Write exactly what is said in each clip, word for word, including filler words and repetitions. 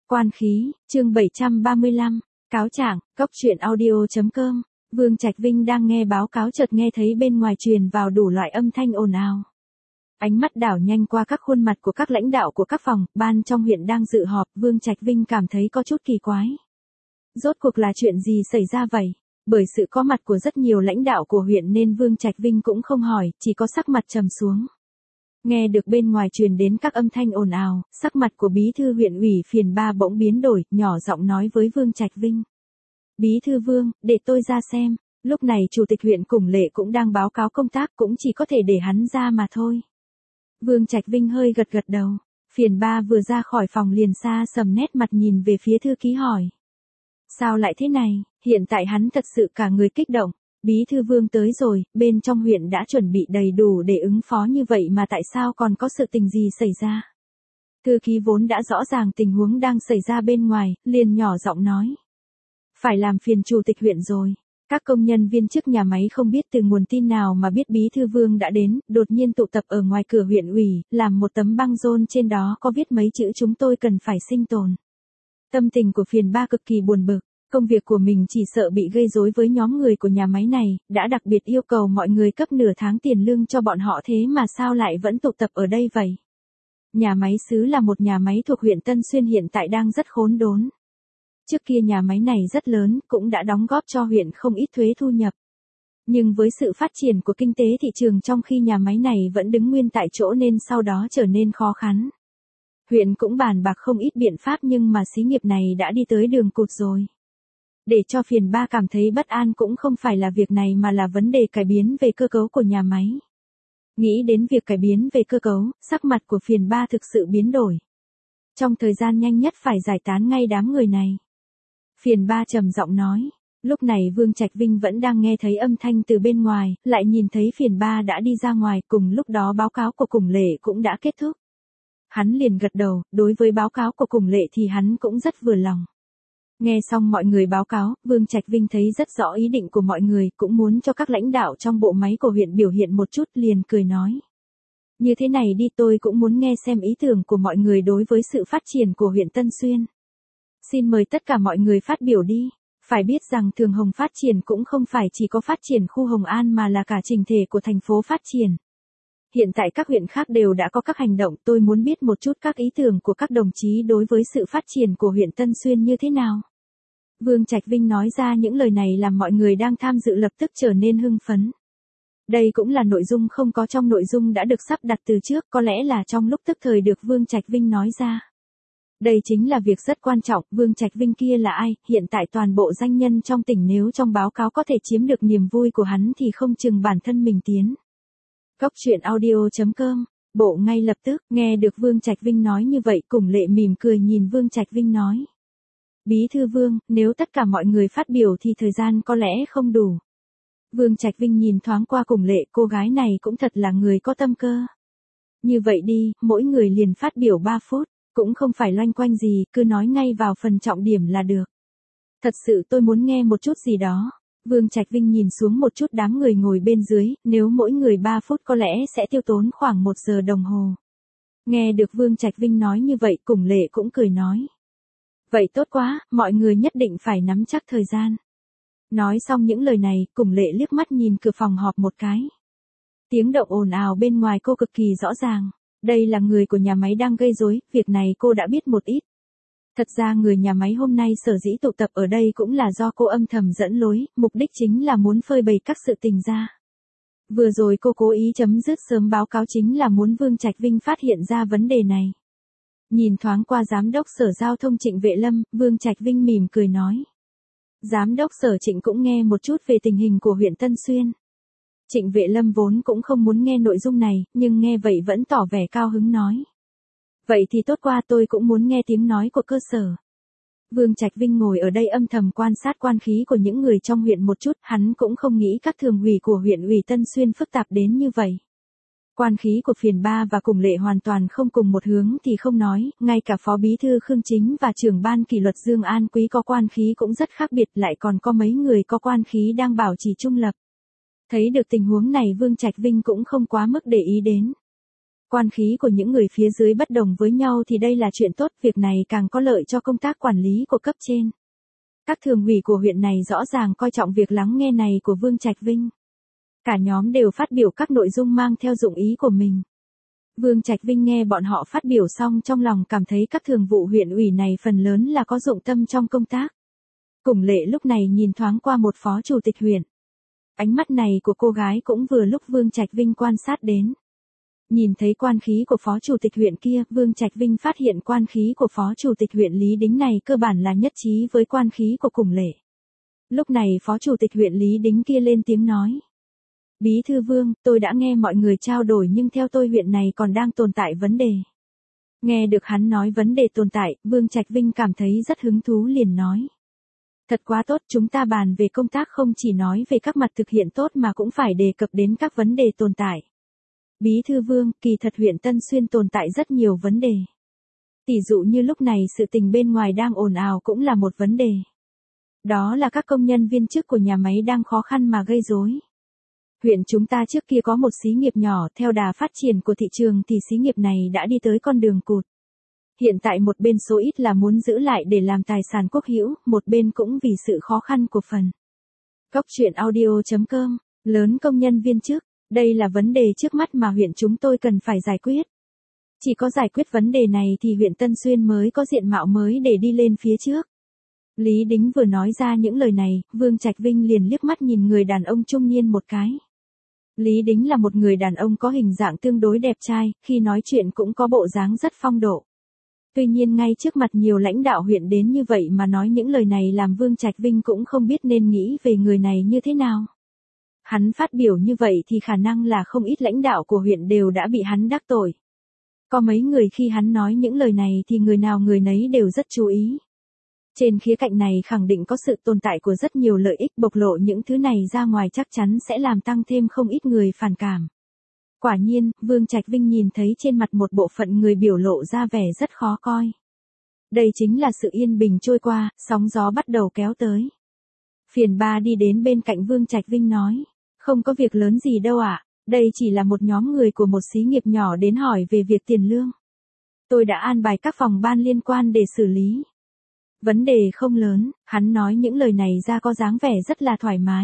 Quan khí, chương bảy trăm ba mươi lăm, cáo trạng, cốc truyện audio chấm com. Vương Trạch Vinh đang nghe báo cáo chợt nghe thấy bên ngoài truyền vào đủ loại âm thanh ồn ào. Ánh mắt đảo nhanh qua các khuôn mặt của các lãnh đạo của các phòng, ban trong huyện đang dự họp, Vương Trạch Vinh cảm thấy có chút kỳ quái. Rốt cuộc là chuyện gì xảy ra vậy? Bởi sự có mặt của rất nhiều lãnh đạo của huyện nên Vương Trạch Vinh cũng không hỏi, chỉ có sắc mặt trầm xuống. Nghe được bên ngoài truyền đến các âm thanh ồn ào, sắc mặt của bí thư huyện ủy Phiền Ba bỗng biến đổi, nhỏ giọng nói với Vương Trạch Vinh. Bí thư Vương, để tôi ra xem. Lúc này chủ tịch huyện Củng Lệ cũng đang báo cáo công tác, cũng chỉ có thể để hắn ra mà thôi. Vương Trạch Vinh hơi gật gật đầu. Phiền Ba vừa ra khỏi phòng liền xa sầm nét mặt nhìn về phía thư ký hỏi. Sao lại thế này? Hiện tại hắn thật sự cả người kích động. Bí thư Vương tới rồi, bên trong huyện đã chuẩn bị đầy đủ để ứng phó như vậy mà tại sao còn có sự tình gì xảy ra? Thư ký vốn đã rõ ràng tình huống đang xảy ra bên ngoài, liền nhỏ giọng nói. Phải làm phiền chủ tịch huyện rồi. Các công nhân viên chức nhà máy không biết từ nguồn tin nào mà biết bí thư Vương đã đến, đột nhiên tụ tập ở ngoài cửa huyện ủy, làm một tấm băng rôn trên đó có viết mấy chữ chúng tôi cần phải sinh tồn. Tâm tình của Phiền Ba cực kỳ buồn bực. Công việc của mình chỉ sợ bị gây rối với nhóm người của nhà máy này, đã đặc biệt yêu cầu mọi người cấp nửa tháng tiền lương cho bọn họ thế mà sao lại vẫn tụ tập ở đây vậy? Nhà máy xứ là một nhà máy thuộc huyện Tân Xuyên hiện tại đang rất khốn đốn. Trước kia nhà máy này rất lớn, cũng đã đóng góp cho huyện không ít thuế thu nhập. Nhưng với sự phát triển của kinh tế thị trường trong khi nhà máy này vẫn đứng nguyên tại chỗ nên sau đó trở nên khó khăn. Huyện cũng bàn bạc không ít biện pháp nhưng mà xí nghiệp này đã đi tới đường cụt rồi. Để cho Phiền Ba cảm thấy bất an cũng không phải là việc này mà là vấn đề cải biến về cơ cấu của nhà máy. Nghĩ đến việc cải biến về cơ cấu, sắc mặt của Phiền Ba thực sự biến đổi. Trong thời gian nhanh nhất phải giải tán ngay đám người này. Phiền Ba trầm giọng nói. Lúc này Vương Trạch Vinh vẫn đang nghe thấy âm thanh từ bên ngoài, lại nhìn thấy Phiền Ba đã đi ra ngoài, cùng lúc đó báo cáo của Củng Lệ cũng đã kết thúc. Hắn liền gật đầu, đối với báo cáo của Củng Lệ thì hắn cũng rất vừa lòng. Nghe xong mọi người báo cáo, Vương Trạch Vinh thấy rất rõ ý định của mọi người, cũng muốn cho các lãnh đạo trong bộ máy của huyện biểu hiện một chút, liền cười nói. Như thế này đi, tôi cũng muốn nghe xem ý tưởng của mọi người đối với sự phát triển của huyện Tân Xuyên. Xin mời tất cả mọi người phát biểu đi. Phải biết rằng Thường Hồng phát triển cũng không phải chỉ có phát triển khu Hồng An mà là cả trình thể của thành phố phát triển. Hiện tại các huyện khác đều đã có các hành động, tôi muốn biết một chút các ý tưởng của các đồng chí đối với sự phát triển của huyện Tân Xuyên như thế nào. Vương Trạch Vinh nói ra những lời này làm mọi người đang tham dự lập tức trở nên hưng phấn. Đây cũng là nội dung không có trong nội dung đã được sắp đặt từ trước, có lẽ là trong lúc tức thời được Vương Trạch Vinh nói ra. Đây chính là việc rất quan trọng, Vương Trạch Vinh kia là ai, hiện tại toàn bộ danh nhân trong tỉnh nếu trong báo cáo có thể chiếm được niềm vui của hắn thì không chừng bản thân mình tiến. Cốc truyện audio chấm com, bộ ngay lập tức, nghe được Vương Trạch Vinh nói như vậy, Củng Lệ mỉm cười nhìn Vương Trạch Vinh nói. Bí thư Vương, nếu tất cả mọi người phát biểu thì thời gian có lẽ không đủ. Vương Trạch Vinh nhìn thoáng qua Củng Lệ, cô gái này cũng thật là người có tâm cơ. Như vậy đi, mỗi người liền phát biểu ba phút, cũng không phải loanh quanh gì, cứ nói ngay vào phần trọng điểm là được. Thật sự tôi muốn nghe một chút gì đó. Vương Trạch Vinh nhìn xuống một chút đám người ngồi bên dưới, nếu mỗi người ba phút có lẽ sẽ tiêu tốn khoảng một giờ đồng hồ. Nghe được Vương Trạch Vinh nói như vậy, Củng Lệ cũng cười nói. Vậy tốt quá, mọi người nhất định phải nắm chắc thời gian. Nói xong những lời này, Củng Lệ liếc mắt nhìn cửa phòng họp một cái. Tiếng động ồn ào bên ngoài cô cực kỳ rõ ràng. Đây là người của nhà máy đang gây rối, việc này cô đã biết một ít. Thật ra người nhà máy hôm nay sở dĩ tụ tập ở đây cũng là do cô âm thầm dẫn lối, mục đích chính là muốn phơi bày các sự tình ra. Vừa rồi cô cố ý chấm dứt sớm báo cáo chính là muốn Vương Trạch Vinh phát hiện ra vấn đề này. Nhìn thoáng qua giám đốc sở giao thông Trịnh Vệ Lâm, Vương Trạch Vinh mỉm cười nói. Giám đốc sở Trịnh cũng nghe một chút về tình hình của huyện Tân Xuyên. Trịnh Vệ Lâm vốn cũng không muốn nghe nội dung này, nhưng nghe vậy vẫn tỏ vẻ cao hứng nói. Vậy thì tốt quá, tôi cũng muốn nghe tiếng nói của cơ sở. Vương Trạch Vinh ngồi ở đây âm thầm quan sát quan khí của những người trong huyện một chút, hắn cũng không nghĩ các thường ủy của huyện ủy Tân Xuyên phức tạp đến như vậy. Quan khí của Phiền Ba và Củng Lệ hoàn toàn không cùng một hướng thì không nói, ngay cả Phó Bí thư Khương Chính và trưởng ban kỷ luật Dương An Quý có quan khí cũng rất khác biệt, lại còn có mấy người có quan khí đang bảo trì trung lập. Thấy được tình huống này Vương Trạch Vinh cũng không quá mức để ý đến. Quan khí của những người phía dưới bất đồng với nhau thì đây là chuyện tốt, việc này càng có lợi cho công tác quản lý của cấp trên. Các thường ủy của huyện này rõ ràng coi trọng việc lắng nghe này của Vương Trạch Vinh. Cả nhóm đều phát biểu các nội dung mang theo dụng ý của mình. Vương Trạch Vinh nghe bọn họ phát biểu xong trong lòng cảm thấy các thường vụ huyện ủy này phần lớn là có dụng tâm trong công tác. Cùng Lệ lúc này nhìn thoáng qua một phó chủ tịch huyện. Ánh mắt này của cô gái cũng vừa lúc Vương Trạch Vinh quan sát đến. Nhìn thấy quan khí của phó chủ tịch huyện kia, Vương Trạch Vinh phát hiện quan khí của phó chủ tịch huyện Lý Đính này cơ bản là nhất trí với quan khí của Cùng Lệ. Lúc này phó chủ tịch huyện Lý Đính kia lên tiếng nói. Bí thư Vương, tôi đã nghe mọi người trao đổi nhưng theo tôi huyện này còn đang tồn tại vấn đề. Nghe được hắn nói vấn đề tồn tại, Vương Trạch Vinh cảm thấy rất hứng thú liền nói. Thật quá tốt, chúng ta bàn về công tác không chỉ nói về các mặt thực hiện tốt mà cũng phải đề cập đến các vấn đề tồn tại. Bí thư Vương, kỳ thật huyện Tân Xuyên tồn tại rất nhiều vấn đề. Tỷ dụ như lúc này sự tình bên ngoài đang ồn ào cũng là một vấn đề. Đó là các công nhân viên chức của nhà máy đang khó khăn mà gây rối. Huyện chúng ta trước kia có một xí nghiệp nhỏ, theo đà phát triển của thị trường thì xí nghiệp này đã đi tới con đường cụt. Hiện tại một bên số ít là muốn giữ lại để làm tài sản quốc hữu, một bên cũng vì sự khó khăn của phần. Cốc truyện audio chấm com, lớn công nhân viên chức, đây là vấn đề trước mắt mà huyện chúng tôi cần phải giải quyết. Chỉ có giải quyết vấn đề này thì huyện Tân Xuyên mới có diện mạo mới để đi lên phía trước. Lý Đính vừa nói ra những lời này, Vương Trạch Vinh liền liếc mắt nhìn người đàn ông trung niên một cái. Lý Đính là một người đàn ông có hình dạng tương đối đẹp trai, khi nói chuyện cũng có bộ dáng rất phong độ. Tuy nhiên ngay trước mặt nhiều lãnh đạo huyện đến như vậy mà nói những lời này làm Vương Trạch Vinh cũng không biết nên nghĩ về người này như thế nào. Hắn phát biểu như vậy thì khả năng là không ít lãnh đạo của huyện đều đã bị hắn đắc tội. Có mấy người khi hắn nói những lời này thì người nào người nấy đều rất chú ý. Trên khía cạnh này khẳng định có sự tồn tại của rất nhiều lợi ích, bộc lộ những thứ này ra ngoài chắc chắn sẽ làm tăng thêm không ít người phản cảm. Quả nhiên, Vương Trạch Vinh nhìn thấy trên mặt một bộ phận người biểu lộ ra vẻ rất khó coi. Đây chính là sự yên bình trôi qua, sóng gió bắt đầu kéo tới. Phiền ba đi đến bên cạnh Vương Trạch Vinh nói, không có việc lớn gì đâu ạ, à, đây chỉ là một nhóm người của một xí nghiệp nhỏ đến hỏi về việc tiền lương. Tôi đã an bài các phòng ban liên quan để xử lý. Vấn đề không lớn, hắn nói những lời này ra có dáng vẻ rất là thoải mái.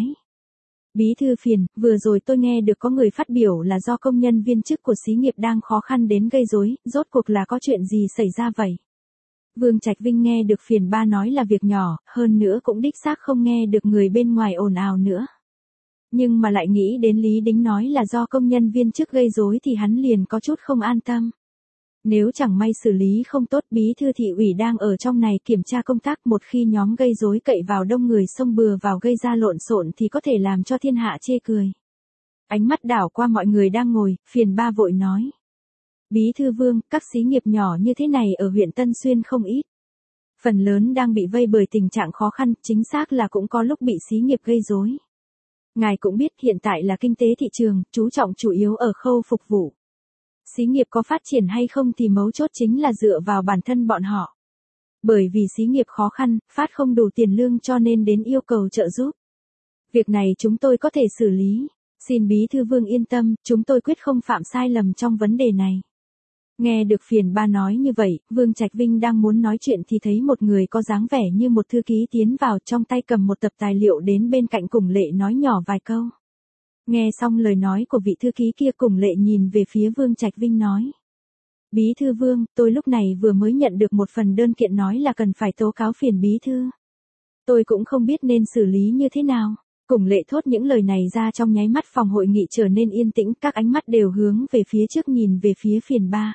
Bí thư Phiền, vừa rồi tôi nghe được có người phát biểu là do công nhân viên chức của xí nghiệp đang khó khăn đến gây rối, rốt cuộc là có chuyện gì xảy ra vậy? Vương Trạch Vinh nghe được Phiền ba nói là việc nhỏ, hơn nữa cũng đích xác không nghe được người bên ngoài ồn ào nữa. Nhưng mà lại nghĩ đến Lý Đính nói là do công nhân viên chức gây rối thì hắn liền có chút không an tâm. Nếu chẳng may xử lý không tốt, bí thư thị ủy đang ở trong này kiểm tra công tác, một khi nhóm gây rối cậy vào đông người xông bừa vào gây ra lộn xộn thì có thể làm cho thiên hạ chê cười. Ánh mắt đảo qua mọi người đang ngồi, Phiền ba vội nói. Bí thư Vương, các xí nghiệp nhỏ như thế này ở huyện Tân Xuyên không ít. Phần lớn đang bị vây bởi tình trạng khó khăn, chính xác là cũng có lúc bị xí nghiệp gây rối. Ngài cũng biết hiện tại là kinh tế thị trường, chú trọng chủ yếu ở khâu phục vụ. Xí nghiệp có phát triển hay không thì mấu chốt chính là dựa vào bản thân bọn họ. Bởi vì xí nghiệp khó khăn, phát không đủ tiền lương cho nên đến yêu cầu trợ giúp. Việc này chúng tôi có thể xử lý. Xin bí thư Vương yên tâm, chúng tôi quyết không phạm sai lầm trong vấn đề này. Nghe được Phiền ba nói như vậy, Vương Trạch Vinh đang muốn nói chuyện thì thấy một người có dáng vẻ như một thư ký tiến vào, trong tay cầm một tập tài liệu đến bên cạnh Cùng Lệ nói nhỏ vài câu. Nghe xong lời nói của vị thư ký kia, Cùng Lệ nhìn về phía Vương Trạch Vinh nói. Bí thư Vương, tôi lúc này vừa mới nhận được một phần đơn kiện nói là cần phải tố cáo Phiền bí thư. Tôi cũng không biết nên xử lý như thế nào. Cùng Lệ thốt những lời này ra trong nháy mắt phòng hội nghị trở nên yên tĩnh, các ánh mắt đều hướng về phía trước nhìn về phía Phiền ba.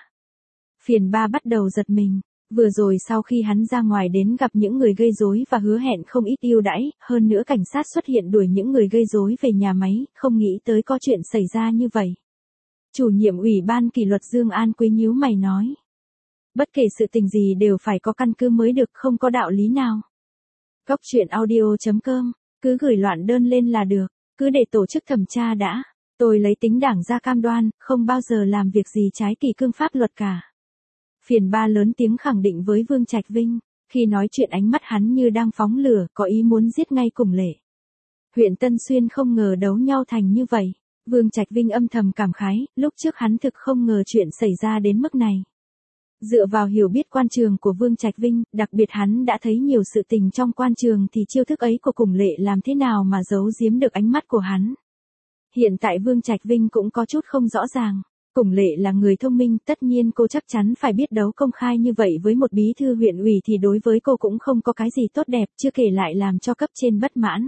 Phiền ba bắt đầu giật mình. Vừa rồi sau khi hắn ra ngoài đến gặp những người gây rối và hứa hẹn không ít ưu đãi, hơn nữa cảnh sát xuất hiện đuổi những người gây rối về nhà máy, không nghĩ tới có chuyện xảy ra như vậy. Chủ nhiệm ủy ban kỷ luật Dương An Quý nhíu mày nói. Bất kể sự tình gì đều phải có căn cứ mới được, không có đạo lý nào. Cốc truyện audio chấm com, cứ gửi loạn đơn lên là được, cứ để tổ chức thẩm tra đã. Tôi lấy tính đảng ra cam đoan, không bao giờ làm việc gì trái kỷ cương pháp luật cả. Phiền ba lớn tiếng khẳng định với Vương Trạch Vinh, khi nói chuyện ánh mắt hắn như đang phóng lửa, có ý muốn giết ngay Cùng Lệ. Huyện Tân Xuyên không ngờ đấu nhau thành như vậy. Vương Trạch Vinh âm thầm cảm khái, lúc trước hắn thực không ngờ chuyện xảy ra đến mức này. Dựa vào hiểu biết quan trường của Vương Trạch Vinh, đặc biệt hắn đã thấy nhiều sự tình trong quan trường thì chiêu thức ấy của Cùng Lệ làm thế nào mà giấu giếm được ánh mắt của hắn. Hiện tại Vương Trạch Vinh cũng có chút không rõ ràng. Cùng Lệ là người thông minh, tất nhiên cô chắc chắn phải biết đấu công khai như vậy với một bí thư huyện ủy thì đối với cô cũng không có cái gì tốt đẹp, chưa kể lại làm cho cấp trên bất mãn.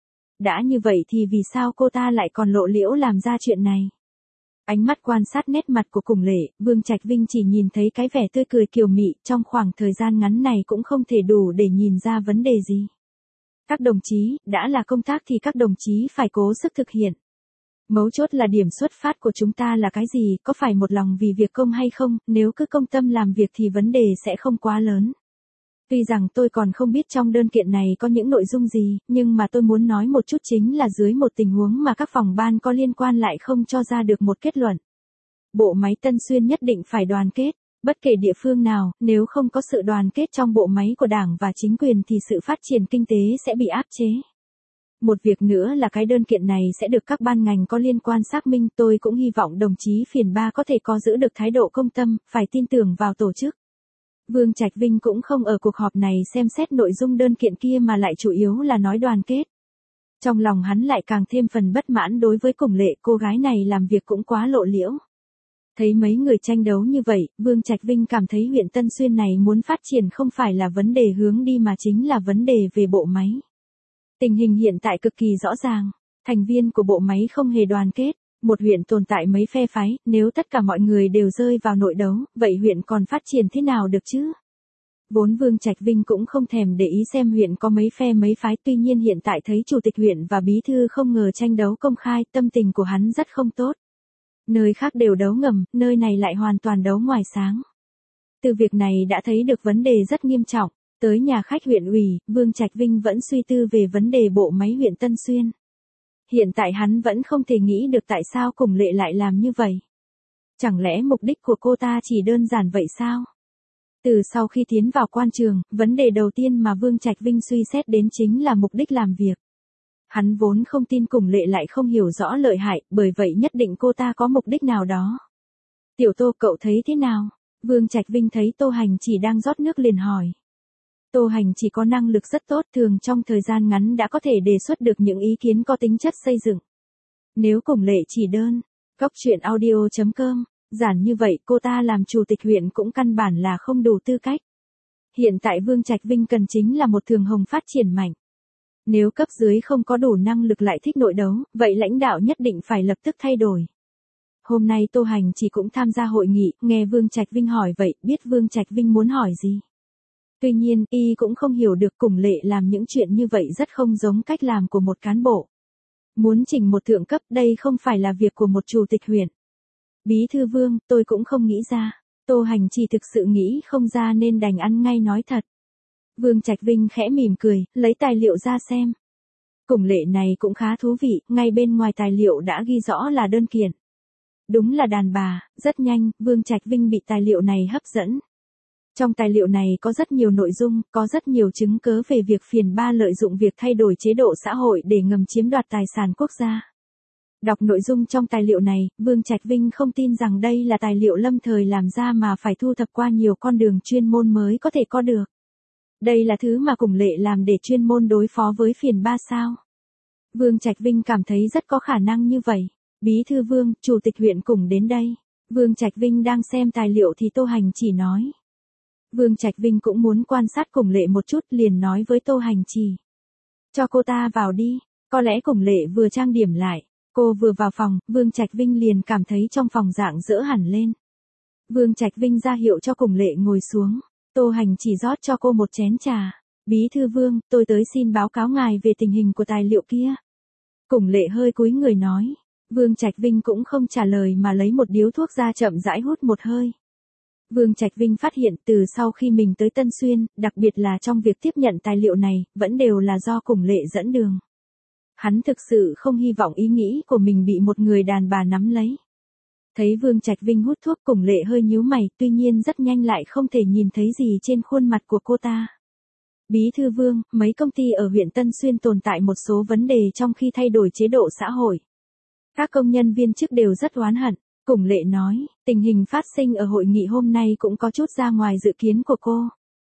Đã như vậy thì vì sao cô ta lại còn lộ liễu làm ra chuyện này? Ánh mắt quan sát nét mặt của Cùng Lệ, Vương Trạch Vinh chỉ nhìn thấy cái vẻ tươi cười kiều mị, trong khoảng thời gian ngắn này cũng không thể đủ để nhìn ra vấn đề gì. Các đồng chí, đã là công tác thì các đồng chí phải cố sức thực hiện. Mấu chốt là điểm xuất phát của chúng ta là cái gì, có phải một lòng vì việc công hay không, nếu cứ công tâm làm việc thì vấn đề sẽ không quá lớn. Tuy rằng tôi còn không biết trong đơn kiện này có những nội dung gì, nhưng mà tôi muốn nói một chút chính là dưới một tình huống mà các phòng ban có liên quan lại không cho ra được một kết luận. Bộ máy Tân Xuyên nhất định phải đoàn kết, bất kể địa phương nào, nếu không có sự đoàn kết trong bộ máy của Đảng và chính quyền thì sự phát triển kinh tế sẽ bị áp chế. Một việc nữa là cái đơn kiện này sẽ được các ban ngành có liên quan xác minh, tôi cũng hy vọng đồng chí Phiền Ba có thể có giữ được thái độ công tâm, phải tin tưởng vào tổ chức. Vương Trạch Vinh cũng không ở cuộc họp này xem xét nội dung đơn kiện kia mà lại chủ yếu là nói đoàn kết. Trong lòng hắn lại càng thêm phần bất mãn đối với Cùng Lệ, cô gái này làm việc cũng quá lộ liễu. Thấy mấy người tranh đấu như vậy, Vương Trạch Vinh cảm thấy huyện Tân Xuyên này muốn phát triển không phải là vấn đề hướng đi mà chính là vấn đề về bộ máy. Tình hình hiện tại cực kỳ rõ ràng, thành viên của bộ máy không hề đoàn kết, một huyện tồn tại mấy phe phái, nếu tất cả mọi người đều rơi vào nội đấu, vậy huyện còn phát triển thế nào được chứ? Vốn Vương Trạch Vinh cũng không thèm để ý xem huyện có mấy phe mấy phái, tuy nhiên hiện tại thấy chủ tịch huyện và bí thư không ngờ tranh đấu công khai, tâm tình của hắn rất không tốt. Nơi khác đều đấu ngầm, nơi này lại hoàn toàn đấu ngoài sáng. Từ việc này đã thấy được vấn đề rất nghiêm trọng. Tới nhà khách huyện ủy, Vương Trạch Vinh vẫn suy tư về vấn đề bộ máy huyện Tân Xuyên. Hiện tại hắn vẫn không thể nghĩ được tại sao Cùng Lệ lại làm như vậy. Chẳng lẽ mục đích của cô ta chỉ đơn giản vậy sao? Từ sau khi tiến vào quan trường, vấn đề đầu tiên mà Vương Trạch Vinh suy xét đến chính là mục đích làm việc. Hắn vốn không tin Cùng Lệ lại không hiểu rõ lợi hại, bởi vậy nhất định cô ta có mục đích nào đó. Tiểu Tô, cậu thấy thế nào? Vương Trạch Vinh thấy Tô Hành chỉ đang rót nước liền hỏi. Tô Hành chỉ có năng lực rất tốt, thường trong thời gian ngắn đã có thể đề xuất được những ý kiến có tính chất xây dựng. Nếu Cùng Lệ chỉ đơn, cóc truyện audio chấm com, giản như vậy cô ta làm chủ tịch huyện cũng căn bản là không đủ tư cách. Hiện tại Vương Trạch Vinh cần chính là một thường hồng phát triển mạnh. Nếu cấp dưới không có đủ năng lực lại thích nội đấu, vậy lãnh đạo nhất định phải lập tức thay đổi. Hôm nay Tô Hành chỉ cũng tham gia hội nghị, nghe Vương Trạch Vinh hỏi vậy, biết Vương Trạch Vinh muốn hỏi gì. Tuy nhiên, y cũng không hiểu được Cùng Lệ làm những chuyện như vậy rất không giống cách làm của một cán bộ. Muốn chỉnh một thượng cấp, đây không phải là việc của một chủ tịch huyện. Bí thư Vương, tôi cũng không nghĩ ra. Tô Hành chỉ thực sự nghĩ không ra nên đành ăn ngay nói thật. Vương Trạch Vinh khẽ mỉm cười, lấy tài liệu ra xem. Cùng Lệ này cũng khá thú vị, ngay bên ngoài tài liệu đã ghi rõ là đơn kiện. Đúng là đàn bà, rất nhanh, Vương Trạch Vinh bị tài liệu này hấp dẫn. Trong tài liệu này có rất nhiều nội dung, có rất nhiều chứng cớ về việc Phiền Ba lợi dụng việc thay đổi chế độ xã hội để ngầm chiếm đoạt tài sản quốc gia. Đọc nội dung trong tài liệu này, Vương Trạch Vinh không tin rằng đây là tài liệu lâm thời làm ra mà phải thu thập qua nhiều con đường chuyên môn mới có thể có được. Đây là thứ mà Cùng Lệ làm để chuyên môn đối phó với Phiền Ba sao? Vương Trạch Vinh cảm thấy rất có khả năng như vậy. Bí thư Vương, chủ tịch huyện cùng đến đây. Vương Trạch Vinh đang xem tài liệu thì Tô Hành chỉ nói. Vương Trạch Vinh cũng muốn quan sát Cùng Lệ một chút liền nói với Tô Hành Chỉ. Cho cô ta vào đi, có lẽ Cùng Lệ vừa trang điểm lại, cô vừa vào phòng, Vương Trạch Vinh liền cảm thấy trong phòng rạng rỡ hẳn lên. Vương Trạch Vinh ra hiệu cho Cùng Lệ ngồi xuống, Tô Hành Chỉ rót cho cô một chén trà. Bí thư Vương, tôi tới xin báo cáo ngài về tình hình của tài liệu kia. Cùng Lệ hơi cúi người nói, Vương Trạch Vinh cũng không trả lời mà lấy một điếu thuốc ra chậm rãi hút một hơi. Vương Trạch Vinh phát hiện từ sau khi mình tới Tân Xuyên, đặc biệt là trong việc tiếp nhận tài liệu này, vẫn đều là do Cùng Lệ dẫn đường. Hắn thực sự không hy vọng ý nghĩ của mình bị một người đàn bà nắm lấy. Thấy Vương Trạch Vinh hút thuốc, Cùng Lệ hơi nhíu mày, tuy nhiên rất nhanh lại không thể nhìn thấy gì trên khuôn mặt của cô ta. Bí thư Vương, mấy công ty ở huyện Tân Xuyên tồn tại một số vấn đề trong khi thay đổi chế độ xã hội. Các công nhân viên chức đều rất oán hận. Củng Lệ nói, tình hình phát sinh ở hội nghị hôm nay cũng có chút ra ngoài dự kiến của cô.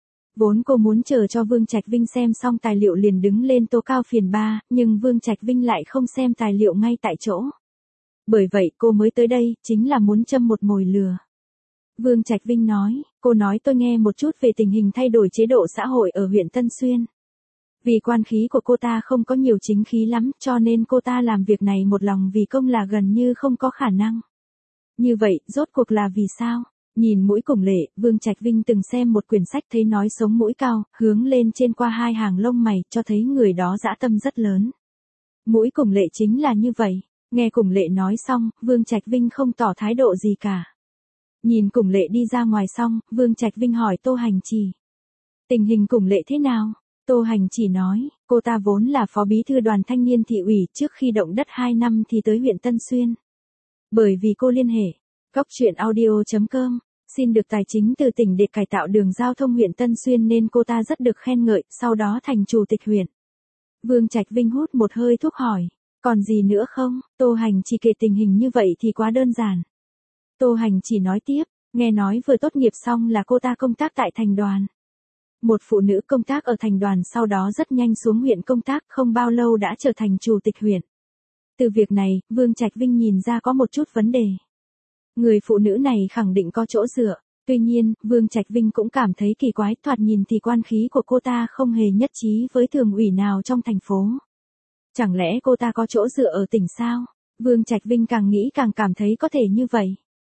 Vốn cô muốn chờ cho Vương Trạch Vinh xem xong tài liệu liền đứng lên tố cao phiền ba, nhưng Vương Trạch Vinh lại không xem tài liệu ngay tại chỗ. Bởi vậy cô mới tới đây, chính là muốn châm một mồi lừa. Vương Trạch Vinh nói, cô nói tôi nghe một chút về tình hình thay đổi chế độ xã hội ở huyện Tân Xuyên. Vì quan khí của cô ta không có nhiều chính khí lắm, cho nên cô ta làm việc này một lòng vì công là gần như không có khả năng. Như vậy, rốt cuộc là vì sao? Nhìn mũi Củng Lệ, Vương Trạch Vinh từng xem một quyển sách thấy nói sống mũi cao, hướng lên trên qua hai hàng lông mày, cho thấy người đó dã tâm rất lớn. Mũi Củng Lệ chính là như vậy. Nghe Củng Lệ nói xong, Vương Trạch Vinh không tỏ thái độ gì cả. Nhìn Củng Lệ đi ra ngoài xong, Vương Trạch Vinh hỏi Tô Hành Chỉ. Tình hình Củng Lệ thế nào? Tô Hành Chỉ nói, cô ta vốn là phó bí thư đoàn thanh niên thị ủy, trước khi động đất hai năm thì tới huyện Tân Xuyên. Bởi vì cô liên hệ, Cóc Truyện Audio chấm com, xin được tài chính từ tỉnh để cải tạo đường giao thông huyện Tân Xuyên nên cô ta rất được khen ngợi, sau đó thành chủ tịch huyện. Vương Trạch Vinh hút một hơi thuốc hỏi, còn gì nữa không? Tô Hành Chỉ kể tình hình như vậy thì quá đơn giản. Tô Hành Chỉ nói tiếp, nghe nói vừa tốt nghiệp xong là cô ta công tác tại thành đoàn. Một phụ nữ công tác ở thành đoàn sau đó rất nhanh xuống huyện công tác, không bao lâu đã trở thành chủ tịch huyện. Từ việc này, Vương Trạch Vinh nhìn ra có một chút vấn đề. Người phụ nữ này khẳng định có chỗ dựa. Tuy nhiên, Vương Trạch Vinh cũng cảm thấy kỳ quái, thoạt nhìn thì quan khí của cô ta không hề nhất trí với thường ủy nào trong thành phố. Chẳng lẽ cô ta có chỗ dựa ở tỉnh sao? Vương Trạch Vinh càng nghĩ càng cảm thấy có thể như vậy.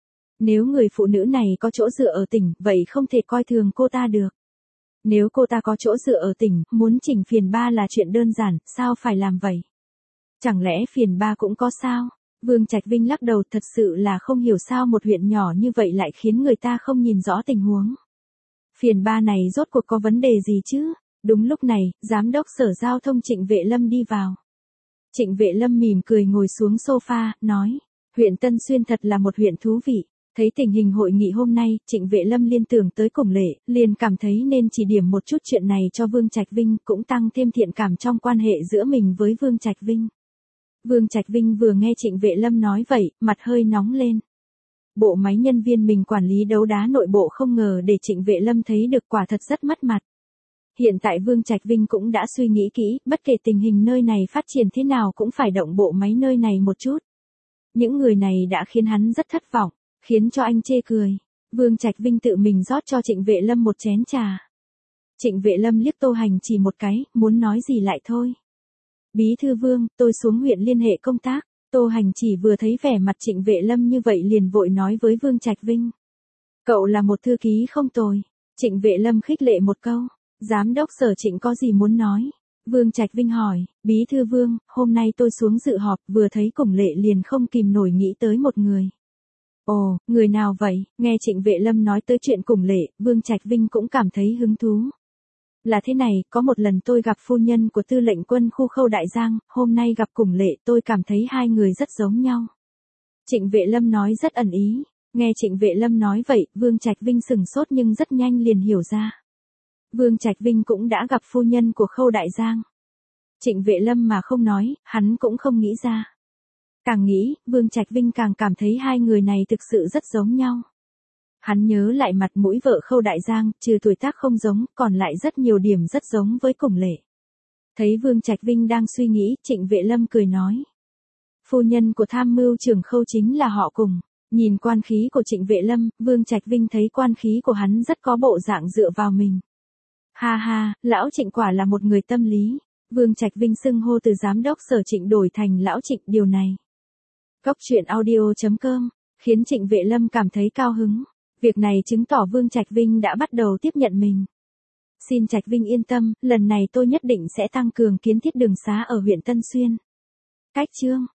Nếu người phụ nữ này có chỗ dựa ở tỉnh, vậy không thể coi thường cô ta được. Nếu cô ta có chỗ dựa ở tỉnh, muốn chỉnh phiền ba là chuyện đơn giản, sao phải làm vậy? Chẳng lẽ phiền ba cũng có sao? Vương Trạch Vinh lắc đầu, thật sự là không hiểu sao một huyện nhỏ như vậy lại khiến người ta không nhìn rõ tình huống. Phiền ba này rốt cuộc có vấn đề gì chứ? Đúng lúc này, giám đốc sở giao thông Trịnh Vệ Lâm đi vào. Trịnh Vệ Lâm mỉm cười ngồi xuống sofa, nói, huyện Tân Xuyên thật là một huyện thú vị. Thấy tình hình hội nghị hôm nay, Trịnh Vệ Lâm liên tưởng tới Củng Lệ, liền cảm thấy nên chỉ điểm một chút chuyện này cho Vương Trạch Vinh, cũng tăng thêm thiện cảm trong quan hệ giữa mình với Vương Trạch Vinh. Vương Trạch Vinh vừa nghe Trịnh Vệ Lâm nói vậy, mặt hơi nóng lên. Bộ máy nhân viên mình quản lý đấu đá nội bộ không ngờ để Trịnh Vệ Lâm thấy được, quả thật rất mất mặt. Hiện tại Vương Trạch Vinh cũng đã suy nghĩ kỹ, bất kể tình hình nơi này phát triển thế nào cũng phải động bộ máy nơi này một chút. Những người này đã khiến hắn rất thất vọng, khiến cho anh chê cười. Vương Trạch Vinh tự mình rót cho Trịnh Vệ Lâm một chén trà. Trịnh Vệ Lâm liếc Tô Hành Chỉ một cái, muốn nói gì lại thôi. Bí thư Vương, tôi xuống huyện liên hệ công tác. Tô Hành Chỉ vừa thấy vẻ mặt Trịnh Vệ Lâm như vậy liền vội nói với Vương Trạch Vinh. Cậu là một thư ký không tồi. Trịnh Vệ Lâm khích lệ một câu. Giám đốc sở Trịnh có gì muốn nói? Vương Trạch Vinh hỏi, Bí thư Vương, hôm nay tôi xuống dự họp, vừa thấy Củng Lệ liền không kìm nổi nghĩ tới một người. Ồ, người nào vậy? Nghe Trịnh Vệ Lâm nói tới chuyện Củng Lệ, Vương Trạch Vinh cũng cảm thấy hứng thú. Là thế này, có một lần tôi gặp phu nhân của tư lệnh quân khu Khâu Đại Giang, hôm nay gặp Củng Lệ tôi cảm thấy hai người rất giống nhau. Trịnh Vệ Lâm nói rất ẩn ý, nghe Trịnh Vệ Lâm nói vậy, Vương Trạch Vinh sừng sốt nhưng rất nhanh liền hiểu ra. Vương Trạch Vinh cũng đã gặp phu nhân của Khâu Đại Giang. Trịnh Vệ Lâm mà không nói, hắn cũng không nghĩ ra. Càng nghĩ, Vương Trạch Vinh càng cảm thấy hai người này thực sự rất giống nhau. Hắn nhớ lại mặt mũi vợ Khâu Đại Giang, trừ tuổi tác không giống, còn lại rất nhiều điểm rất giống với Củng Lệ. Thấy Vương Trạch Vinh đang suy nghĩ, Trịnh Vệ Lâm cười nói. Phu nhân của tham mưu trưởng Khâu chính là họ Cùng. Nhìn quan khí của Trịnh Vệ Lâm, Vương Trạch Vinh thấy quan khí của hắn rất có bộ dạng dựa vào mình. Ha ha, lão Trịnh quả là một người tâm lý. Vương Trạch Vinh xưng hô từ giám đốc sở Trịnh đổi thành lão Trịnh, điều này. Cóc Truyện Audio chấm com, khiến Trịnh Vệ Lâm cảm thấy cao hứng. Việc này chứng tỏ Vương Trạch Vinh đã bắt đầu tiếp nhận mình. Xin Trạch Vinh yên tâm, lần này tôi nhất định sẽ tăng cường kiến thiết đường xá ở huyện Tân Xuyên. Cách chương